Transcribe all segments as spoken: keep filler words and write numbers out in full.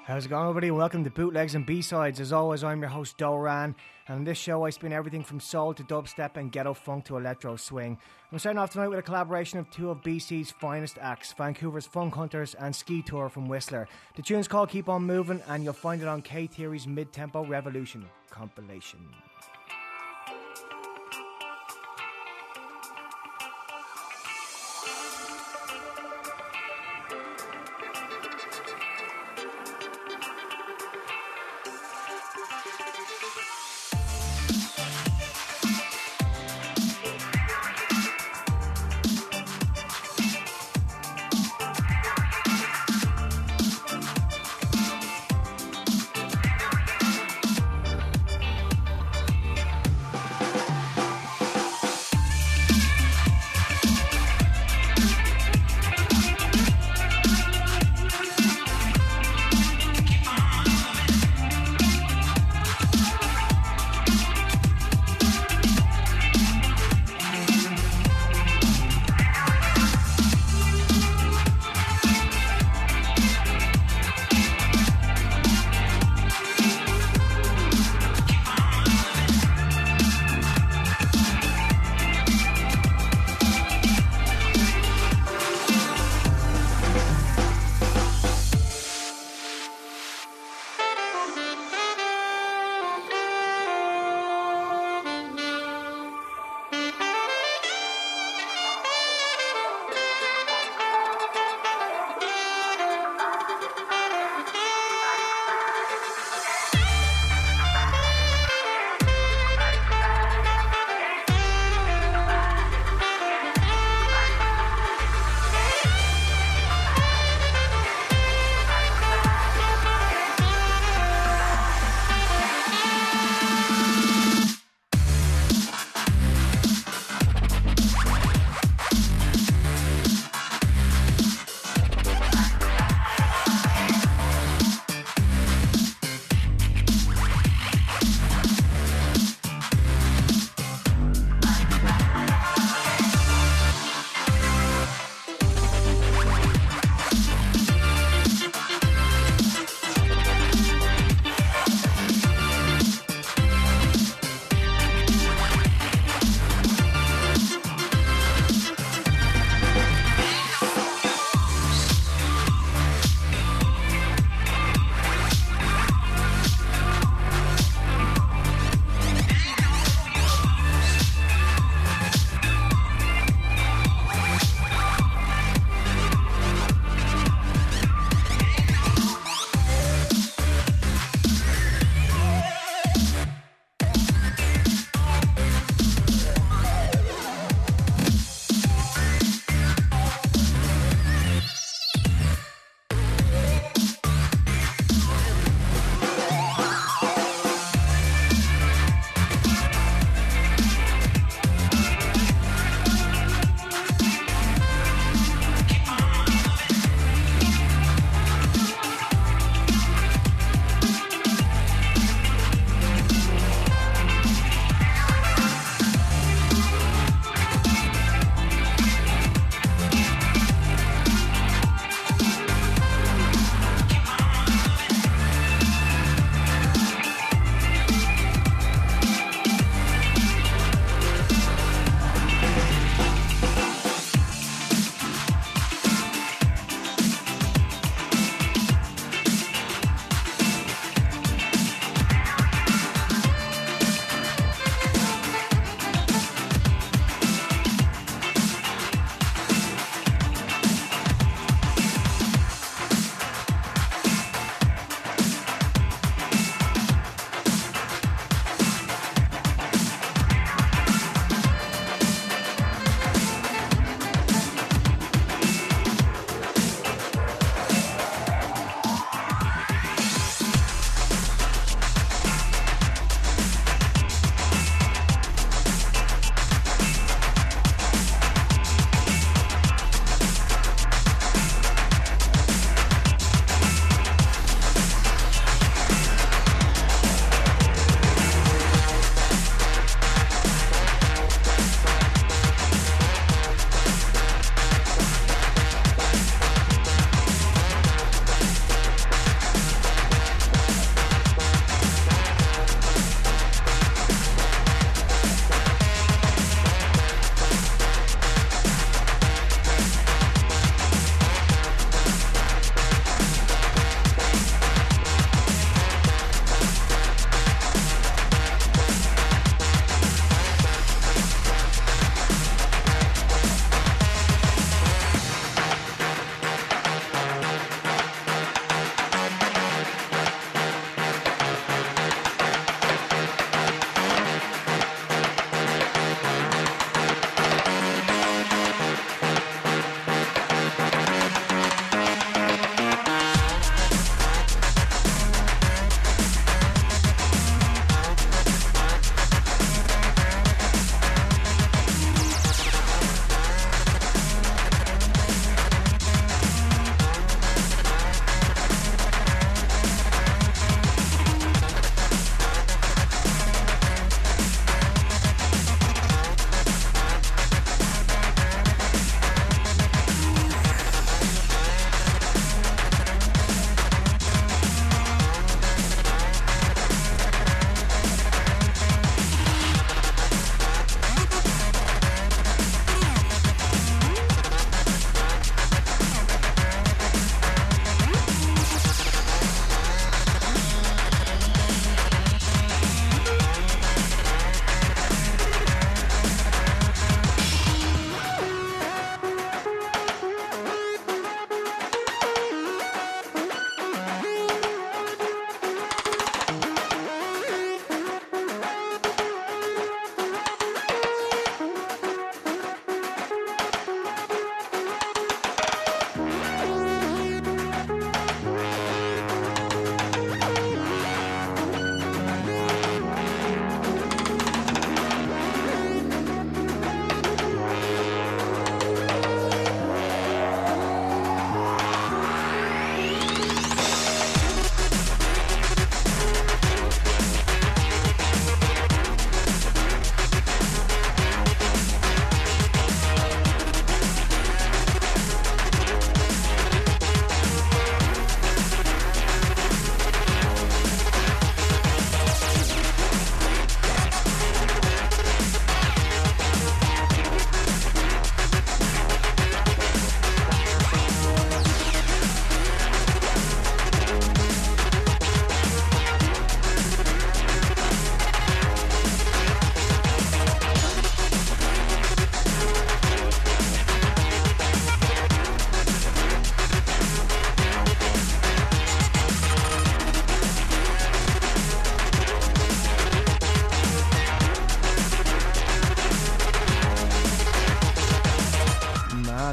How's it going, everybody? Welcome to Bootlegs and B-Sides. As always, I'm your host, Doran, and on this show I spin everything from soul to dubstep and ghetto funk to electro swing. I'm starting off tonight with a collaboration of two of B C's finest acts, Vancouver's Funk Hunters and Ski Tour from Whistler. The tune's called Keep On Moving, and you'll find it on K-Theory's Mid-Tempo Revolution compilation.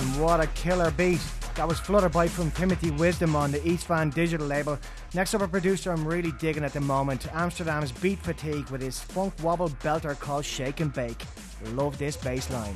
man, what a killer beat. That was Flutterby from Timothy Wisdom on the East Van Digital label. Next up, a producer I'm really digging at the moment, Amsterdam's Beat Fatigue, with his funk wobble belter called Shake and Bake. Love this bass line.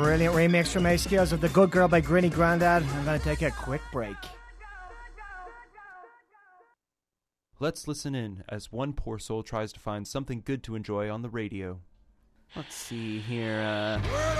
brilliant remix from A-Skillz of The Good Girl by Grinny Grandad. I'm going to take a quick break. Let's listen in as one poor soul tries to find something good to enjoy on the radio. Let's see here, uh...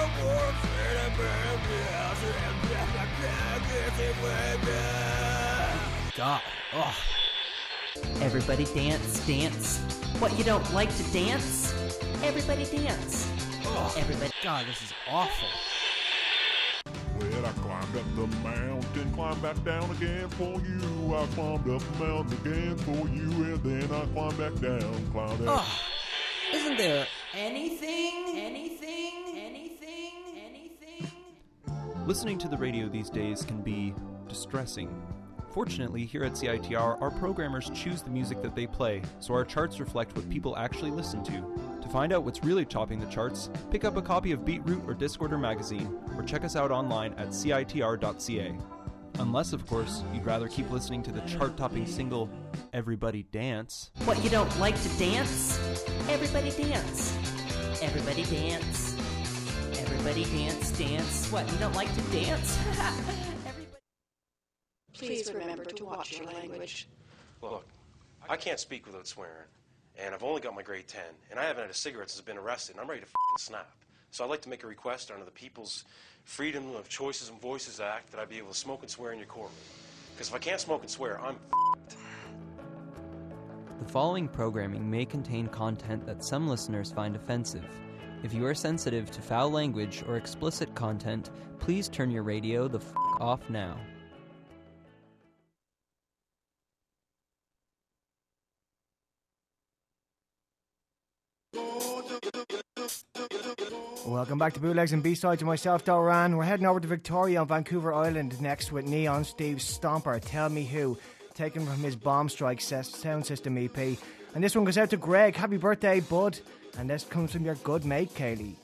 God, ugh. Everybody dance, dance. What, you don't like to dance? Everybody dance. Ugh. Everybody. God, this is awful. Well, I climbed up the mountain, climbed back down again for you. I climbed up the mountain again for you, and then I climbed back down, climbed down. Ugh. Isn't there anything, anything, anything, anything? Listening to the radio these days can be distressing. Fortunately, here at C I T R, our programmers choose the music that they play, so our charts reflect what people actually listen to. To find out what's really topping the charts, pick up a copy of Beatroot or Discorder magazine, or check us out online at C I T R dot C A. Unless, of course, you'd rather keep listening to the chart-topping single, Everybody Dance. What, you don't like to dance? Everybody dance. Everybody dance. Everybody dance, dance. What, you don't like to dance? Everybody... Please remember to watch your language. Look, I can't speak without swearing, and I've only got my grade ten, and I haven't had a cigarette since I've been arrested, and I'm ready to f***ing snap. So I'd like to make a request under the People's Freedom of Choices and Voices Act that I be able to smoke and swear in your courtroom. Because if I can't smoke and swear, I'm f***ed. The following programming may contain content that some listeners find offensive. If you are sensitive to foul language or explicit content, please turn your radio the f*** off now. Welcome back to Bootlegs and B-Sides with myself, Doran. We're heading over to Victoria on Vancouver Island next with Neon Steve Stomper, Tell Me Who, taken from his Bomb Strike Sound System E P. And this one goes out to Greg. Happy birthday, bud. And this comes from your good mate, Kaylee.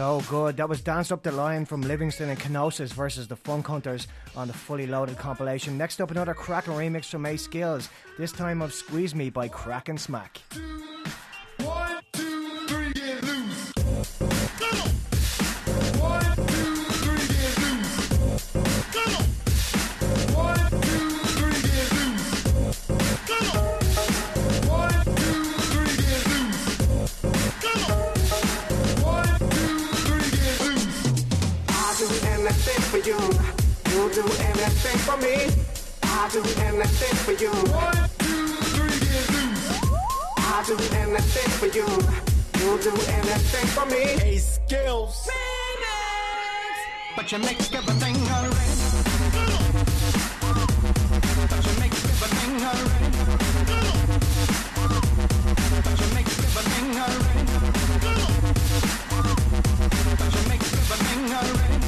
So good. That was Dance Up the Line from Livingston and Kenosis versus the Funk Hunters on the Fully Loaded compilation. Next up, another cracking remix from Ace Skills, this time of Squeeze Me by Crack and Smack. One, two, three, get loose. Come on. One, two, three, get loose. Come on. One, two, three, get loose. Come on. One, two, three, get loose. Come on. One, two, three, get loose. I'll do anything for you. You'll do anything for me. I'll do anything for you. One, two, three, get loose. I'll do anything for you. You'll do anything for me. Ace Skills. But you make everything alright. But you make everything alright. But you make everything alright. But you make everything alright.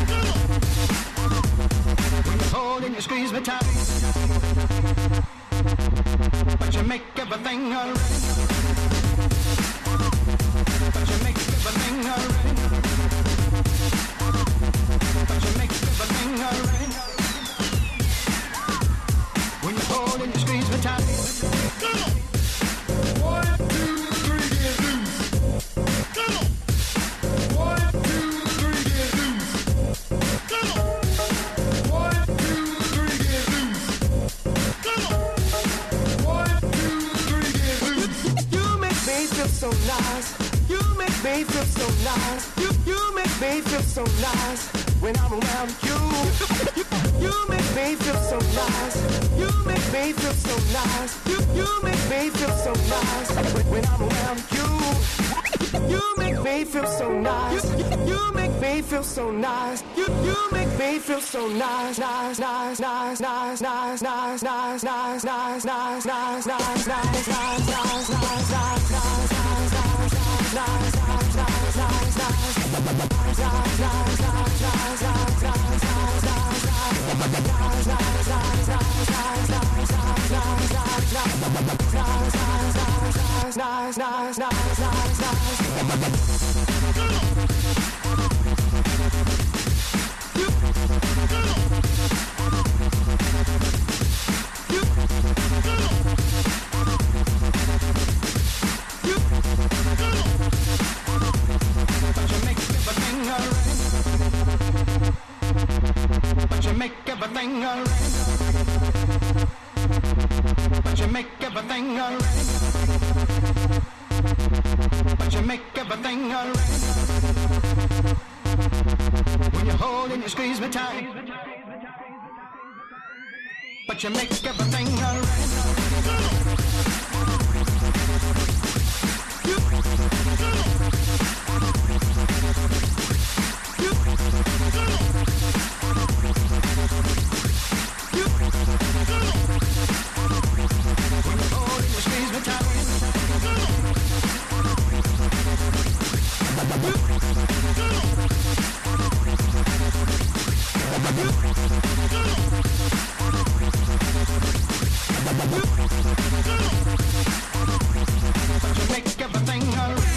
When you hold and you squeeze me tight. But you make everything alright. But you make everything alright. But you make everything alright. When you hold and you squeeze me tight. Come on. One, two, three, get loose. Come on. One, two, three, get loose. Come on. One, two, three, get loose. Come on. One, two, three, get loose. You make me feel so nice. You make me feel so nice. You you make me feel so nice when I'm around you. You, you make me feel so nice. You make me feel so nice. You you make me feel so nice when, when I'm around you. You make me feel so nice. You, you make me feel so nice. You you make me feel so nice, nice, nice, nice, nice, nice, nice, nice, nice, nice, nice, nice, nice, nice, nice, nice, nice, nice, But you make everything alright. But you make everything alright. But you make everything alright. When you hold and you squeeze me tight. But you make everything alright. You, you, you, when you hold and you squeeze me tight. But you make everything alright.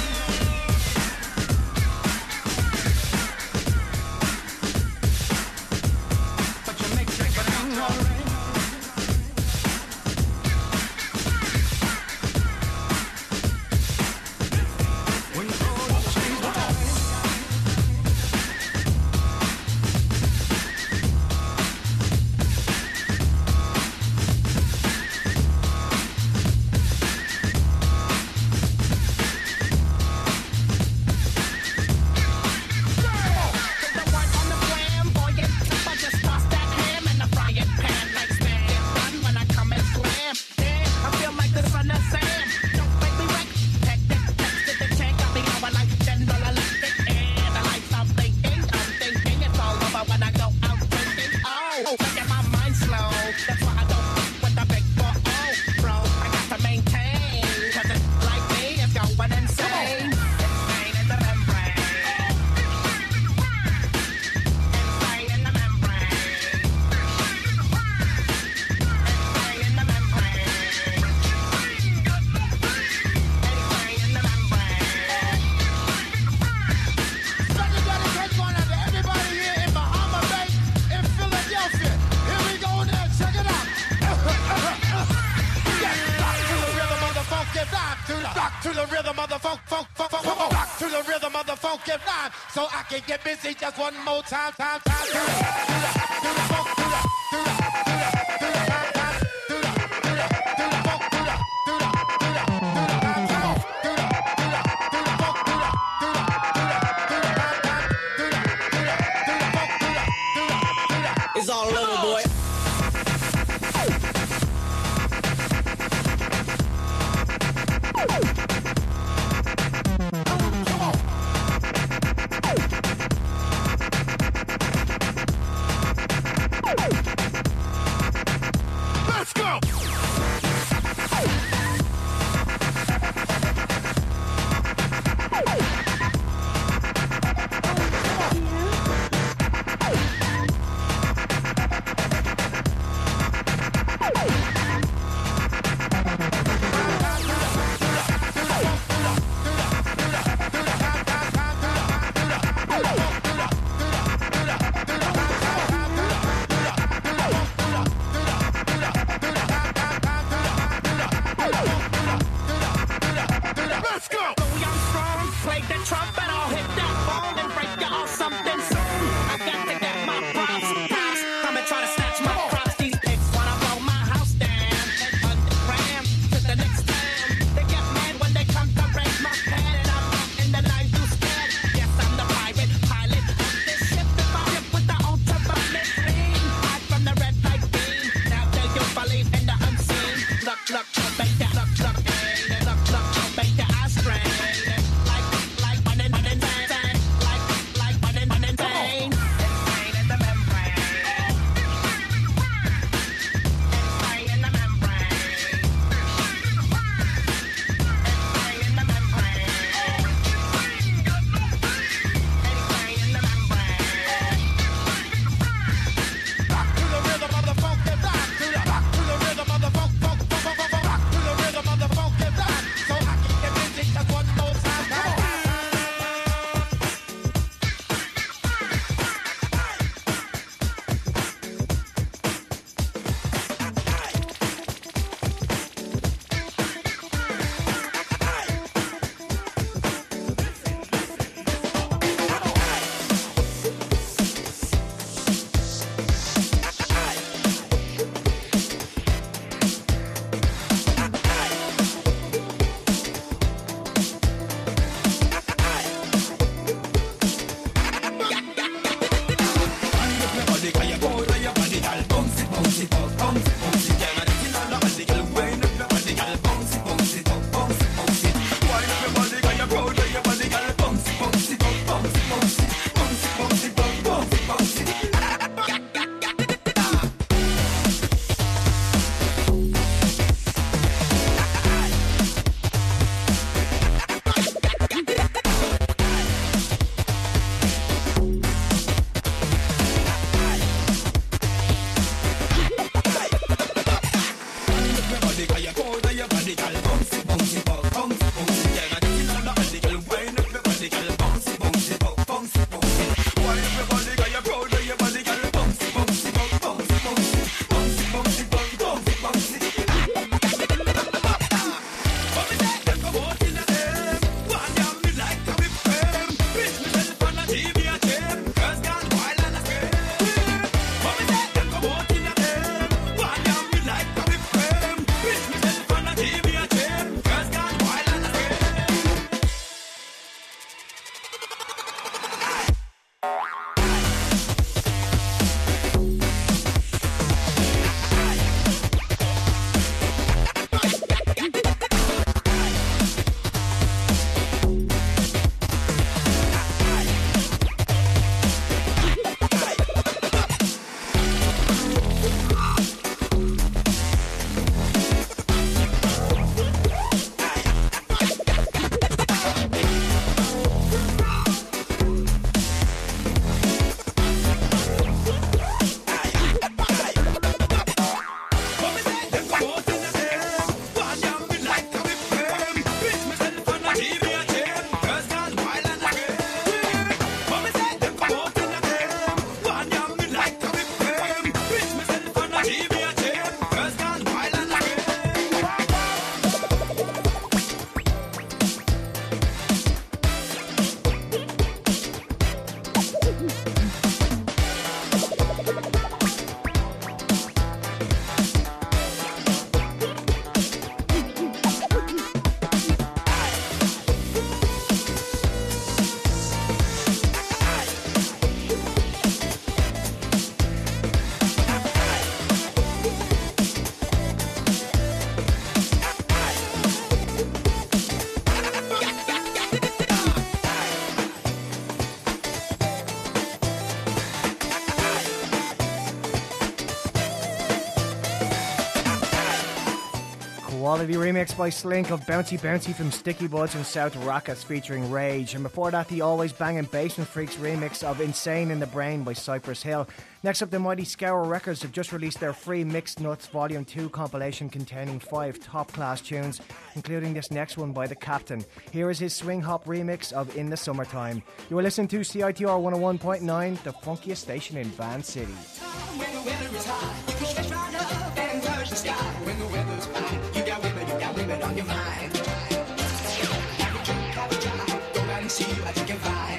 But you make everything alright. When you hold and you squeeze me tight. the line so I can get busy just one more time, time, time. Do the, do the, do the funk, do the, do the, do the, do the time, time. Do the, do the, do the funk, do the, do the, do the, do the time, time. Do the, do the, do the funk, do the, do the, do the, do the time, time. Do the, do the, do the funk, do the, do the, do the. It's all over, boy. Quality remix by Slink of Bouncy Bouncy from Sticky Buds and South Rackets featuring Rage. And before that, the always banging Basement Freaks remix of Insane in the Brain by Cypress Hill. Next up, the mighty Scour Records have just released their free Mixed Nuts Volume two compilation containing five top-class tunes, including this next one by The Captain. Here is his swing hop remix of In the Summertime. You are listening to C I T R one oh one point nine, the funkiest station in Van City. When the weather is high, you can stretch right up and touch the sky. When the weather's fine, you got women, you got women on your mind. Have a drink, have a drive, go out and see what you can find.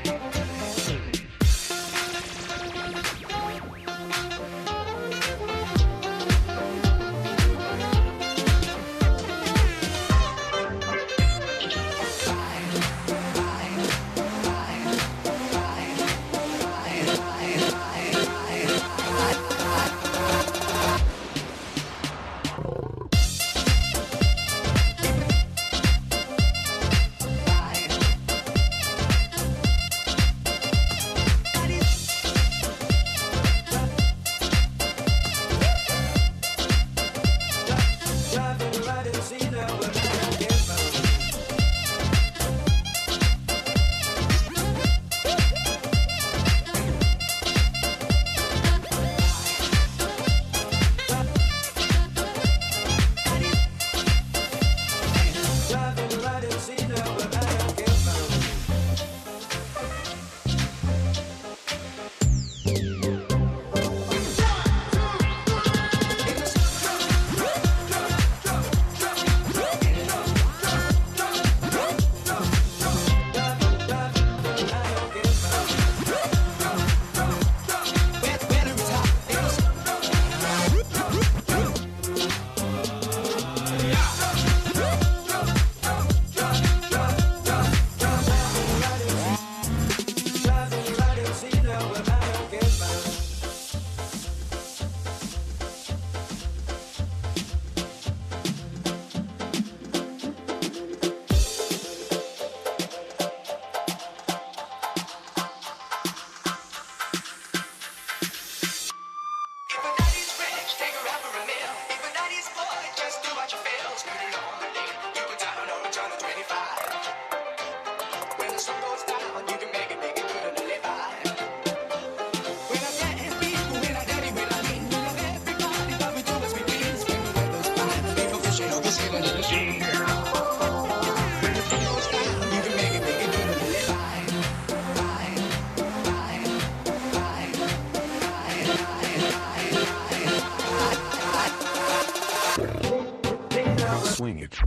Swing it.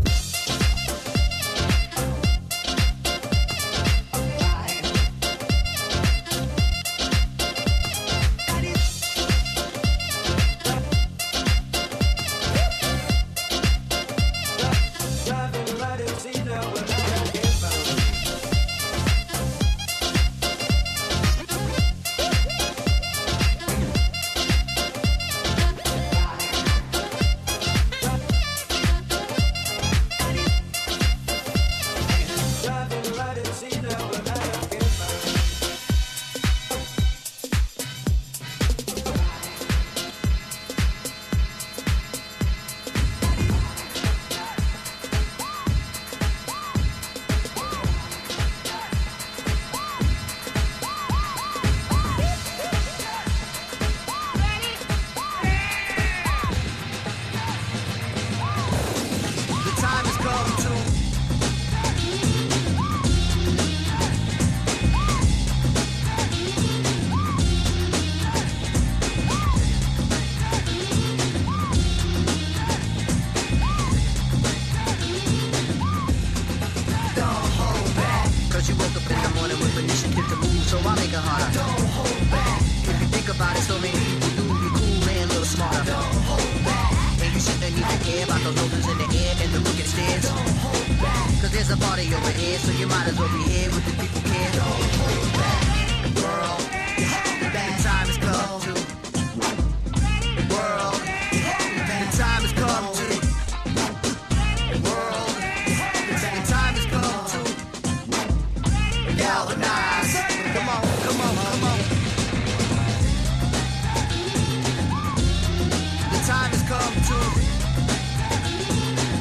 Time has come to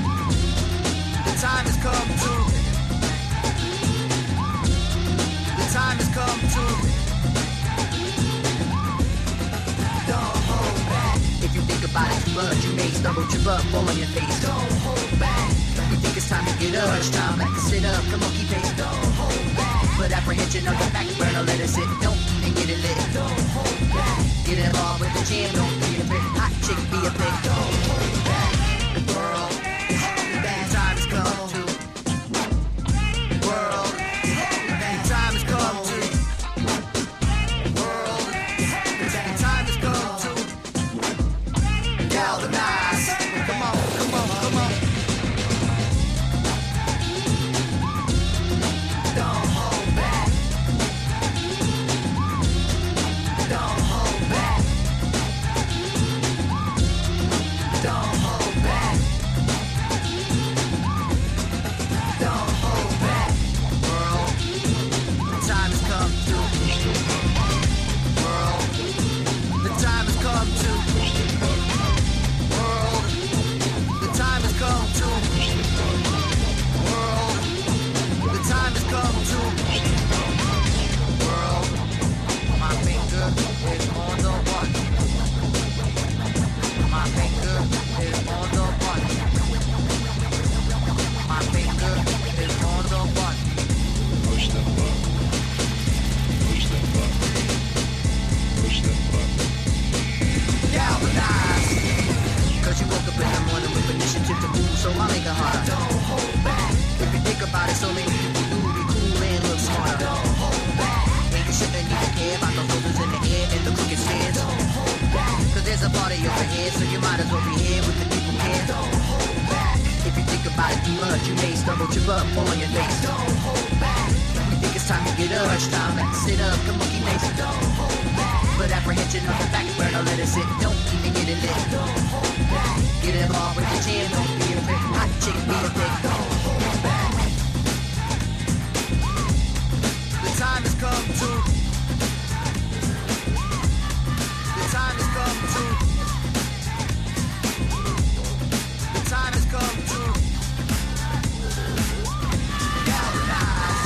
blood. You may stumble, trip up, fall on your face. Don't hold back. You think it's time to get up? It's time like to sit up. Come on, keep pace. Don't hold back. Put apprehension on the back burner, let it sit. Don't even get it lit. Don't hold back. Get involved with the jam. Don't be a bit hot chick, be a pig. Don't hold back. The world, the time has come to. World, the time has come to. World, the time has come to. Galvanize. Come on, come on, come on. Don't hold back. Don't hold back. Don't hold back. Don't hold back. World, the time has come to. World, the time has come to. World, the time has come to. World, the time has come to. World, my finger is on the button. My finger is on the button. My finger is on the button. Push the button. Push the button. Push the button. Galvanize. Cause you woke up in the morning with initiative to move, so I'll make it harder. Don't hold back. If you think about it, so many people do be cool and look smarter. Don't hold back. And you shouldn't even care about the roses in the air and the crooked stairs. Don't hold back. Cause there's a party over here, so you might as well be here with the people care. Don't hold back. If you think about it too much, you may stumble, trip up, fall on your face. Don't hold back. You think it's time to get up, it's time like to sit up, come on, keep pace. Don't hold back. Put apprehension on the back burner, let it sit. Don't even get it lit. Don't hold back. Get involved with the jam, don't be a bit hot chick, be a pig. Don't hold back. The time has come to. The time has come to. The time has come to. Galvanize.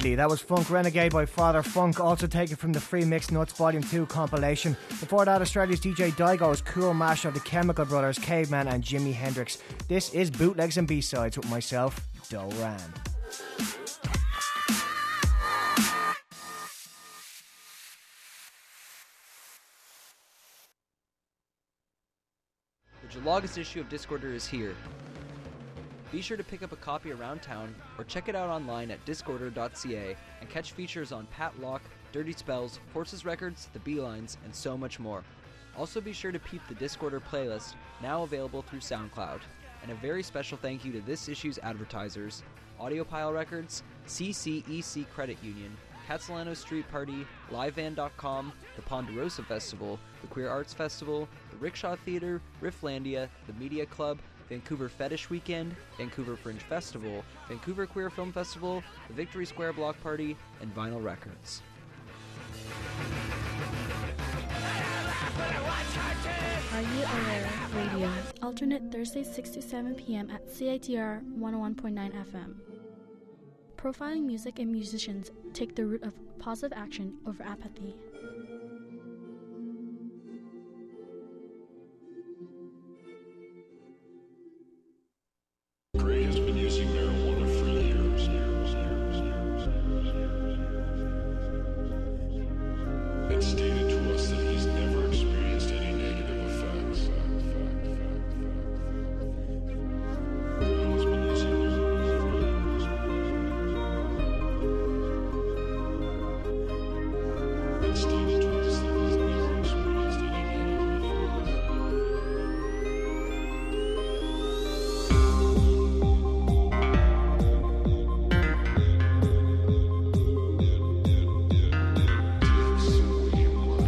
Deadly. That was Funk Renegade by Father Funk, also taken from the Free Mix Nuts Volume two compilation. Before that, Australia's D J Daigo's cool mash of the Chemical Brothers, Caveman and Jimi Hendrix. This is Bootlegs and B-Sides with myself, Doran. The August issue of Discorder is here. Be sure to pick up a copy around town or check it out online at discorder dot c a and catch features on Pat Locke, Dirty Spells, Forces Records, The Beelines, and so much more. Also be sure to peep the Discorder playlist, now available through SoundCloud. And a very special thank you to this issue's advertisers, Audiopile Records, C C E C Credit Union, Catalano Street Party, live van dot com, the Ponderosa Festival, the Queer Arts Festival, the Rickshaw Theatre, Rifflandia, the Media Club, Vancouver Fetish Weekend, Vancouver Fringe Festival, Vancouver Queer Film Festival, the Victory Square Block Party, and Vinyl Records. Are You Aware Radio, alternate Thursdays six to seven p.m. at C I T R one oh one point nine F M. Profiling music and musicians take the route of positive action over apathy. Gray has been using marijuana for years, years, years, years, years. It's stated to us that he's never experienced any negative effects. Gray has been using marijuana. It's stated to us that he's never experienced any negative effects.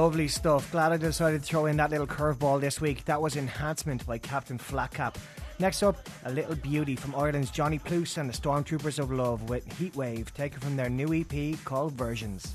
Lovely stuff. Glad I decided to throw in that little curveball this week. That was Enhancement by Captain Flatcap. Next up, a little beauty from Ireland's Johnny Pluce and the Stormtroopers of Love with Heatwave, taken from their new E P called Versions.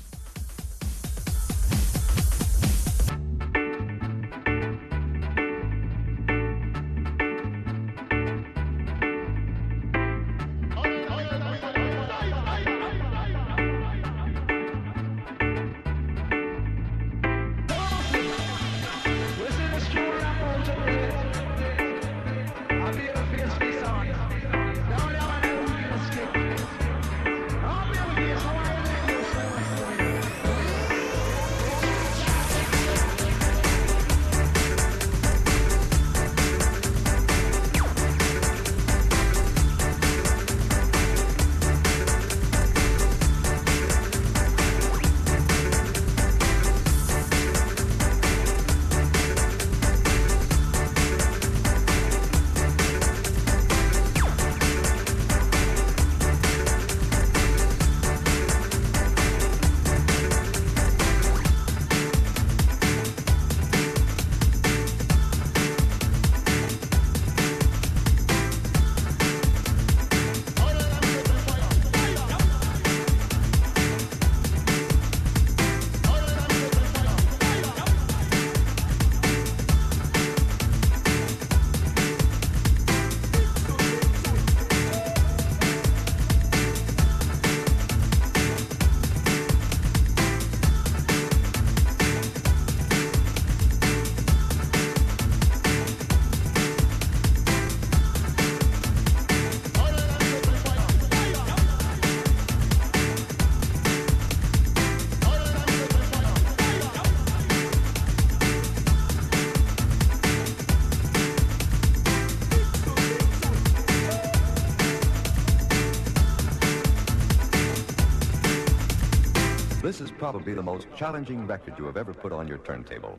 This is probably the most challenging record you have ever put on your turntable.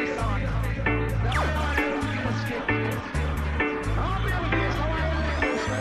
I'll be able to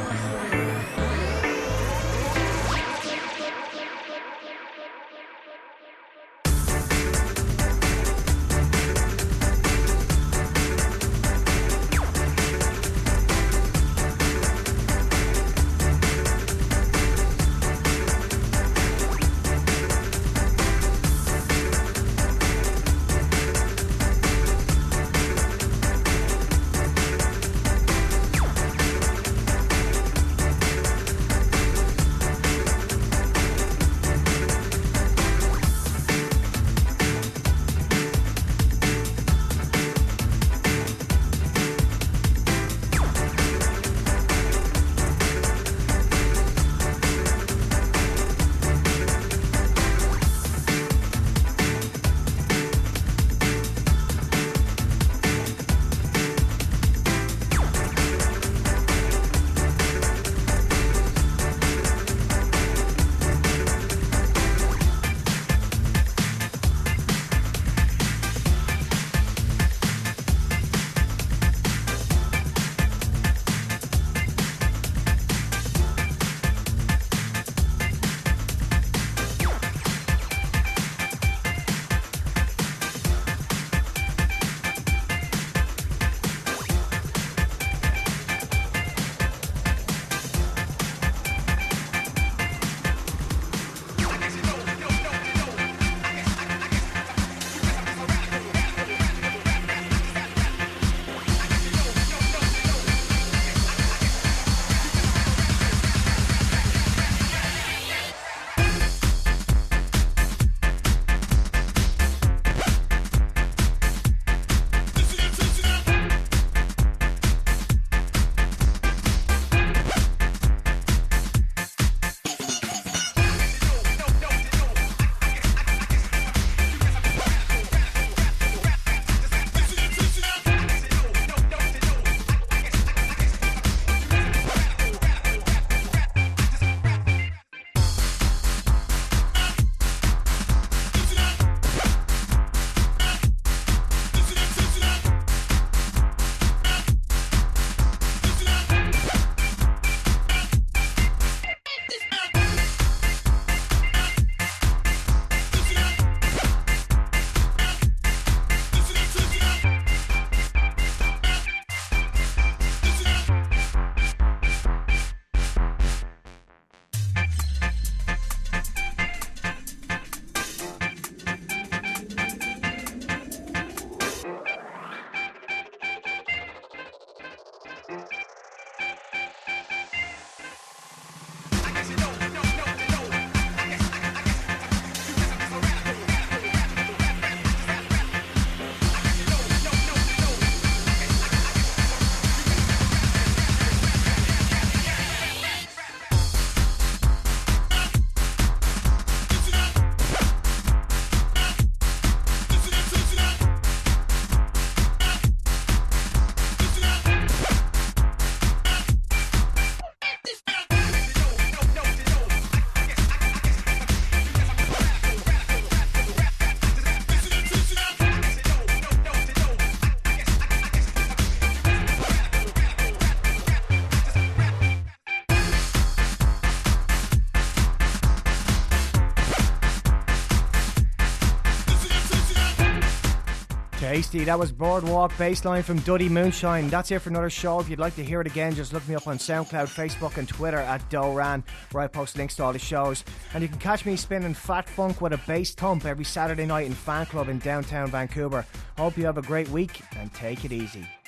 Tasty. That was Boardwalk Bassline from Duddy Moonshine. That's it for another show. If you'd like to hear it again, just look me up on SoundCloud, Facebook and Twitter at Doran, where I post links to all the shows. And you can catch me spinning Fat Funk with a bass thump every Saturday night in Fan Club in downtown Vancouver. Hope you have a great week and take it easy.